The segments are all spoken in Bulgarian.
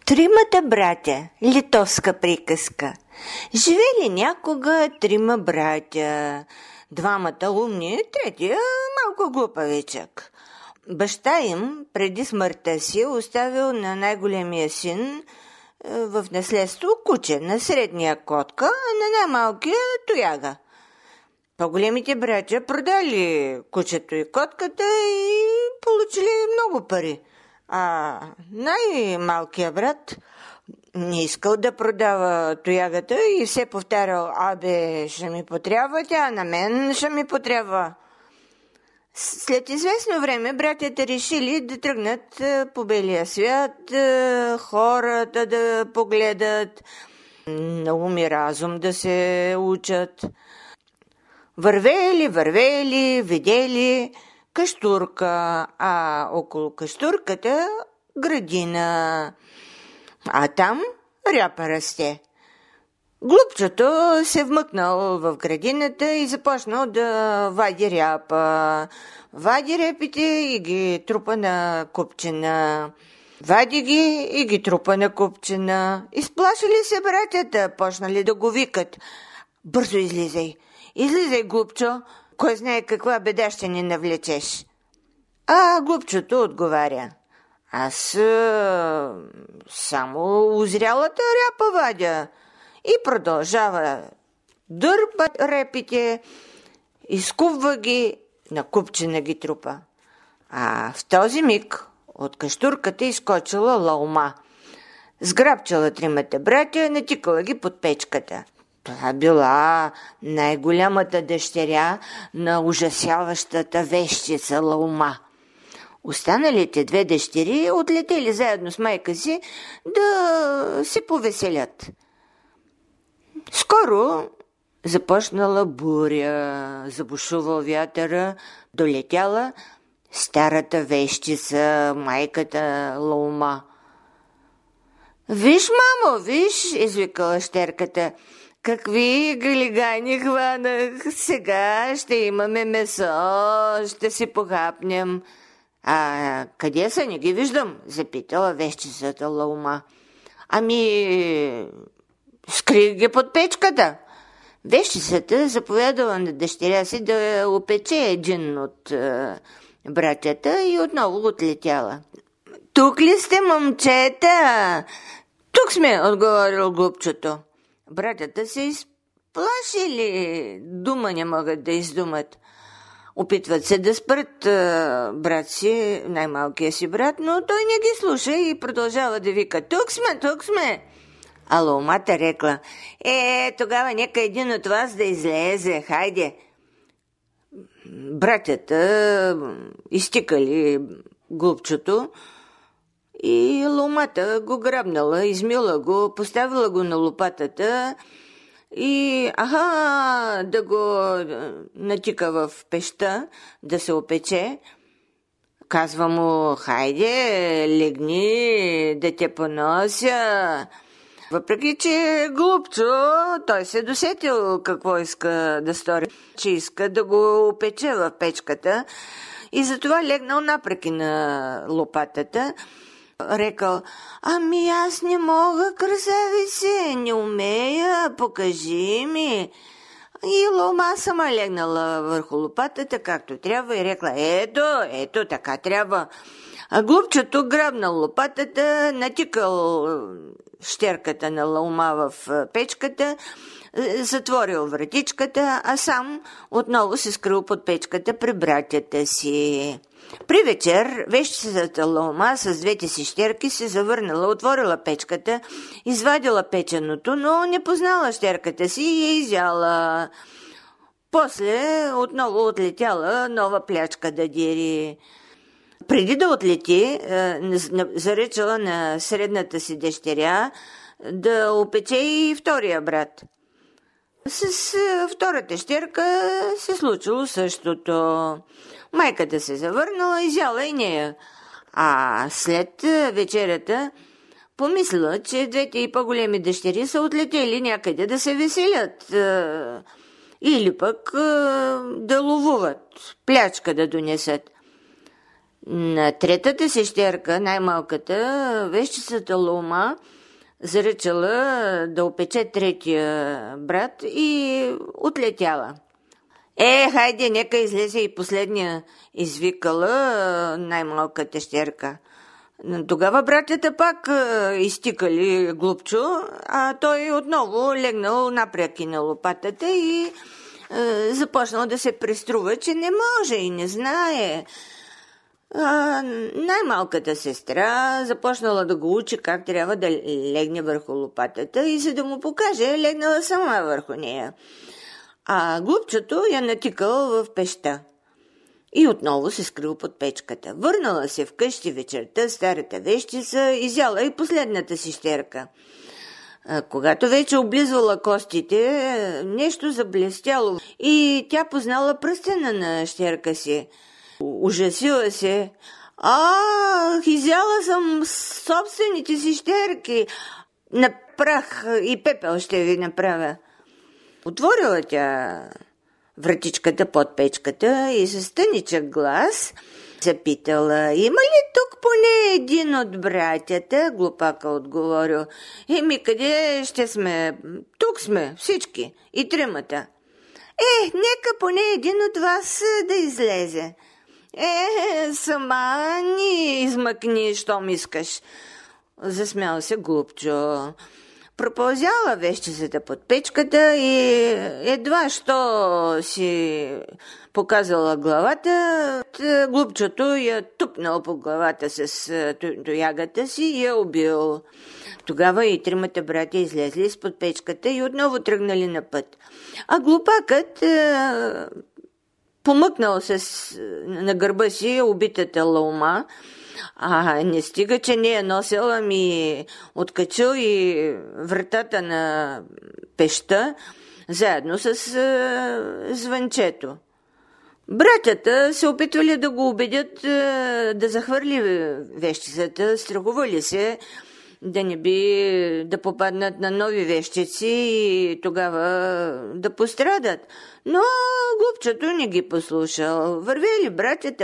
Тримата братя. Литовска приказка. Живели някога трима братя. Двамата умни, третия малко глупавичък. Баща им преди смъртта си оставил на най-големия син в наследство куче, на средния котка, а на най-малкия тояга. По-големите братя продали кучето и котката и получили много пари. А най-малкият брат не искал да продава тоягата и все повтарял: абе, ще ми потрябва тя, на мен ще ми потрябва. След известно време братята решили да тръгнат по белия свят, хората да погледат, на ум и разум да се учат. Вървели, видели къщурка, а около къщурката градина, а там ряпа расте. Глупчето се вмъкнал в градината и започнал да вади ряпа. Вади репите и ги трупа на купчина. Вади ги и ги трупа на купчина. Изплашили се братята, почнали да го викат: бързо излизай! Излизай, глупчо, кой знае каква беда ще ни навлечеш. А глупчото отговаря: аз само узрялата ряпа вадя. И продължава дърпа репите, изкупва ги, на купчина ги трупа. А в този миг от къщурката изкочила лаума. Сграбчала тримата братя, натикала ги под печката. Това била най-голямата дъщеря на ужасяващата вещица лаума. Останалите две дъщери отлетели заедно с майка си да се повеселят. Скоро започнала буря, забушувал вятъра, долетяла старата вещица, майката лаума. Виж, мамо, виж, извикала щерката, какви галигани хванах, сега ще имаме месо, ще си похапнем. А къде са, не ги виждам, запитала вещицата лаума. Ами, скрих ги под печката. Вещицата заповядала на дъщеря си да опече един от братята и отново отлетяла. Тук ли сте, момчета? Тук сме, отговорил глупчето. Братята се изплашили, дума не могат да издумат. Опитват се да спрат брат си, най-малкия си брат, но той не ги слуша и продължава да вика: тук сме. А лаумата рекла: тогава нека един от вас да излезе, хайде. Братята изтикали глупчето и лаумата го грабнала, измила го, поставила го на лопатата и да го натика в пеща, да се опече. Казва му: хайде, легни, да те понося. Въпреки че глупчо, той се досетил какво иска да стори, че иска да го опече в печката и затова легнал напреки на лопатата. Рекал: ами аз не мога, красавице, не умея, покажи ми. И лаума сама легнала върху лопатата както трябва и рекла: ето, така трябва. А глупчето грабнал лопатата, натикал щерката на лаума в печката, затворил вратичката, а сам отново се скрил под печката при братята си. При вечер вещицата лаума с двете си щерки се завърнала, отворила печката, извадила печеното, но не познала щерката си и я изяла. После отново отлетяла нова плячка да дери. Преди да отлети, заречала на средната си дъщеря да опече и втория брат. С втората щерка се случило същото. Майката се завърнала, изяла и нея. А след вечерята помислила, че двете и по-големи дъщери са отлетели някъде да се веселят. Или пък да ловуват, плячка да донесат. На третата сещерка, най-малката, вещицата Лума заръчала да опече третия брат и отлетяла. Хайде, нека излезе и последния, извикала най-малката щерка. Тогава братята пак изтикали Глупчо, а той отново легнал напряки на лопатата и започнал да се преструва, че не може и не знае. Най-малката сестра започнала да го учи как трябва да легне върху лопатата и за да му покаже, легнала сама върху нея. А Глупчето я натикал в пещта. И отново се скрил под печката. Върнала се вкъщи вечерта старата вещица, изяла и последната си щерка. Когато вече облизвала костите, нещо заблестяло и тя познала пръстена на щерка си. Ужасила се. Изяла съм собствените си щерки. На прах и пепел ще ви направя. Отворила тя вратичката под печката и с тъничък глас запитала: има ли тук поне един от братята? Глупака отговорил: къде ще сме? Тук сме всички и тримата. Нека поне един от вас да излезе. Сама ни измъкни, щом искаш. Засмял се Глупчо. Пропълзяла вещицата под печката и едва що си показала главата, Глупчото я тупнал по главата с тоягата си и я убил. Тогава и тримата братя излезли изпод печката и отново тръгнали на път. А глупакът помъкнал на гърба си убитата Лума. Не стига, че не я носил, откачил и вратата на пещта, заедно с звънчето. Братята се опитвали да го убедят да захвърли вещицата, страхували се да не би да попаднат на нови вещици и тогава да пострадат. Но Глупчето не ги послушал. Вървели братята,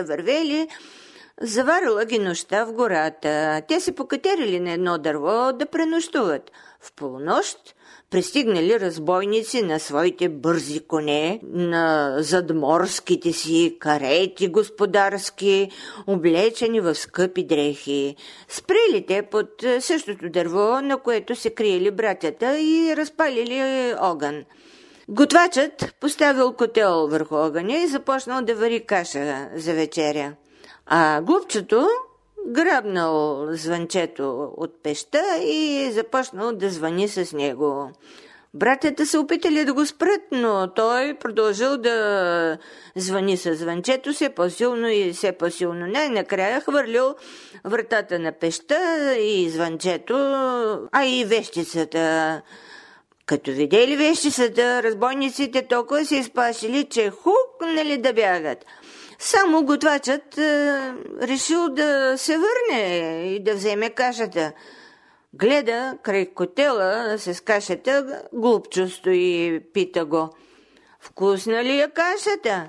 заварила ги нощта в гората. Те се покатерили на едно дърво да пренощуват. В полунощ пристигнали разбойници на своите бързи коне, на задморските си карети господарски, облечени в скъпи дрехи. Спрели те под същото дърво, на което се криели братята, и разпалили огън. Готвачът поставил котел върху огъня и започнал да вари каша за вечеря. А Глупчето грабнал звънчето от пещта и започнал да звъни с него. Братята се опитали да го спрат, но той продължил да звъни с звънчето все по-силно и все по-силно. Най-накрая хвърлил вратата на пещта и звънчето, и вещицата. Като видели вещицата, разбойниците толкова се изплашили, че хукнали да бягат. Само готвачът решил да се върне и да вземе кашата. Гледа край котела с кашата, Глупчо стои, пита го: вкусна ли е кашата?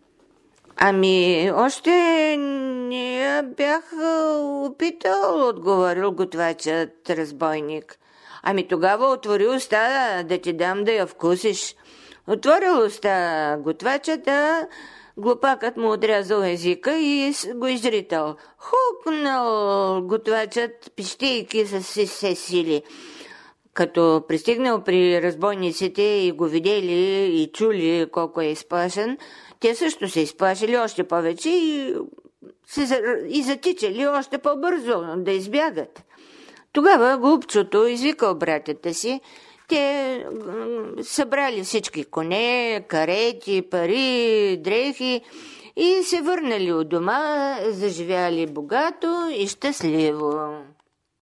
Още не я бях опитал, отговорил готвачът разбойник. Тогава отвори уста да ти дам да я вкусиш. Отворил уста готвачът, глупакът му отрязал езика и го изритал. Хукнал готвачът, пищейки с все сили. Като пристигнал при разбойниците и го видели и чули колко е изплашен, те също се изплашили още повече и затичали още по-бързо да избягат. Тогава Глупчото извикал братята си. Те събрали всички коне, карети, пари, дрехи и се върнали у дома, заживяли богато и щастливо.